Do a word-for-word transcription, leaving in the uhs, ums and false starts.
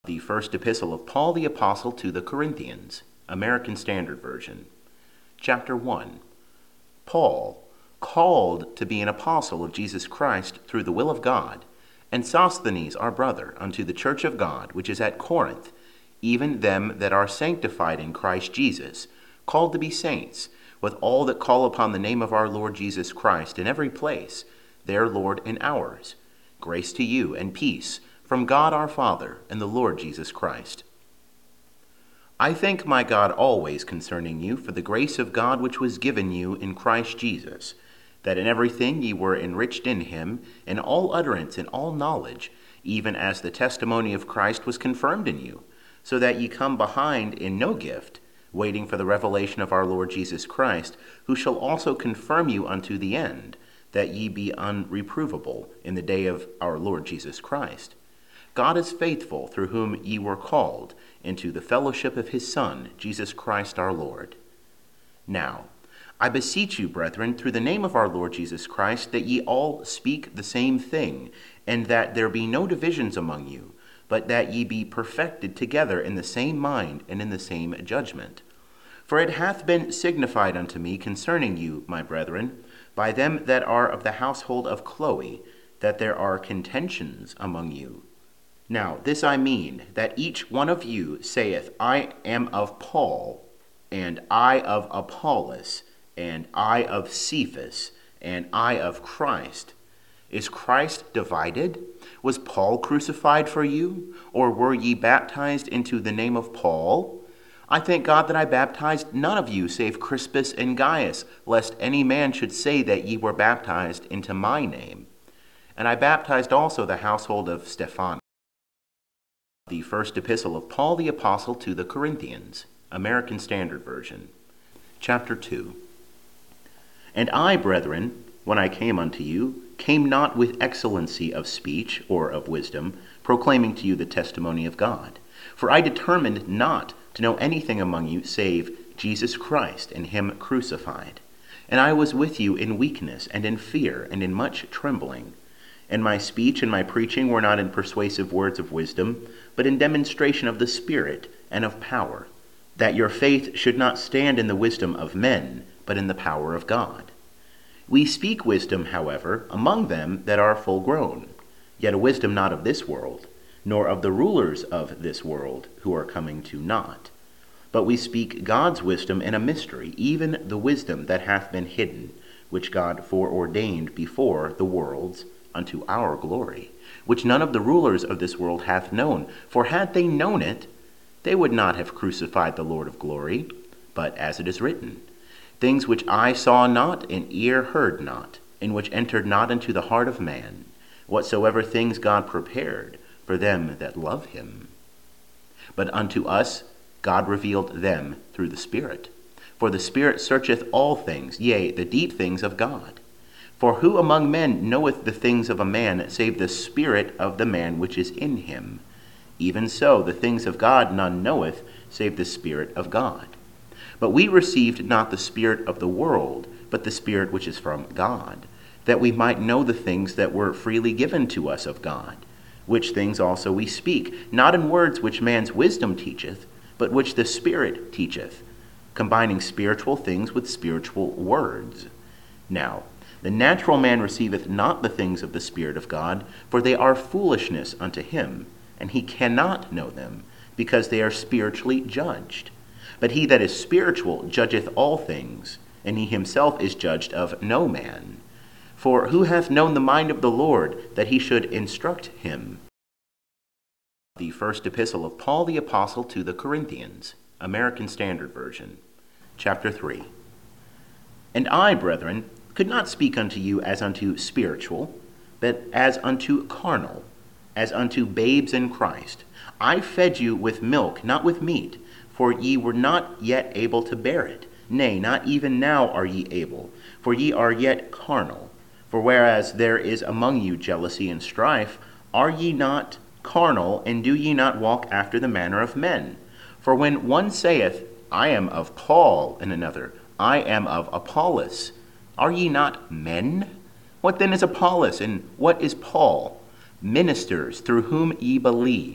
The first epistle of Paul the Apostle to the Corinthians, American Standard Version. Chapter one. Paul, called to be an apostle of Jesus Christ through the will of God, and Sosthenes our brother, unto the church of God, which is at Corinth, even them that are sanctified in Christ Jesus, called to be saints, with all that call upon the name of our Lord Jesus Christ in every place, their Lord and ours. Grace to you and peace from God our Father and the Lord Jesus Christ. I thank my God always concerning you for the grace of God which was given you in Christ Jesus, that in everything ye were enriched in him, in all utterance and all knowledge, even as the testimony of Christ was confirmed in you, so that ye come behind in no gift, waiting for the revelation of our Lord Jesus Christ, who shall also confirm you unto the end, that ye be unreprovable in the day of our Lord Jesus Christ. God is faithful, through whom ye were called into the fellowship of his Son, Jesus Christ our Lord. Now, I beseech you, brethren, through the name of our Lord Jesus Christ, that ye all speak the same thing, and that there be no divisions among you, but that ye be perfected together in the same mind and in the same judgment. For it hath been signified unto me concerning you, my brethren, by them that are of the household of Chloe, that there are contentions among you. Now this I mean, that each one of you saith, I am of Paul, and I of Apollos, and I of Cephas, and I of Christ. Is Christ divided? Was Paul crucified for you? Or were ye baptized into the name of Paul? I thank God that I baptized none of you save Crispus and Gaius, lest any man should say that ye were baptized into my name. And I baptized also the household of Stephanas. The first epistle of Paul the Apostle to the Corinthians, American Standard Version. Chapter two. And I, brethren, when I came unto you, came not with excellency of speech or of wisdom, proclaiming to you the testimony of God. For I determined not to know anything among you save Jesus Christ and him crucified. And I was with you in weakness and in fear and in much trembling. And my speech and my preaching were not in persuasive words of wisdom, but in demonstration of the Spirit and of power, that your faith should not stand in the wisdom of men, but in the power of God. We speak wisdom, however, among them that are full grown, yet a wisdom not of this world, nor of the rulers of this world, who are coming to naught. But we speak God's wisdom in a mystery, even the wisdom that hath been hidden, which God foreordained before the worlds, unto our glory, which none of the rulers of this world hath known. For had they known it, they would not have crucified the Lord of glory. But as it is written, things which eye saw not, and ear heard not, and which entered not into the heart of man, whatsoever things God prepared for them that love him. But unto us God revealed them through the Spirit. For the Spirit searcheth all things, yea, the deep things of God. For who among men knoweth the things of a man, save the spirit of the man which is in him? Even so, the things of God none knoweth, save the Spirit of God. But we received not the spirit of the world, but the Spirit which is from God, that we might know the things that were freely given to us of God, which things also we speak, not in words which man's wisdom teacheth, but which the Spirit teacheth, combining spiritual things with spiritual words. Now, the natural man receiveth not the things of the Spirit of God, for they are foolishness unto him, and he cannot know them, because they are spiritually judged. But he that is spiritual judgeth all things, and he himself is judged of no man. For who hath known the mind of the Lord, that he should instruct him? The first epistle of Paul the Apostle to the Corinthians, American Standard Version. Chapter three. And I, brethren, could not speak unto you as unto spiritual, but as unto carnal, as unto babes in Christ. I fed you with milk, not with meat, for ye were not yet able to bear it. Nay, not even now are ye able, for ye are yet carnal. For whereas there is among you jealousy and strife, are ye not carnal, and do ye not walk after the manner of men? For when one saith, I am of Paul, and another, I am of Apollos, are ye not men? What then is Apollos, and what is Paul? Ministers through whom ye believe,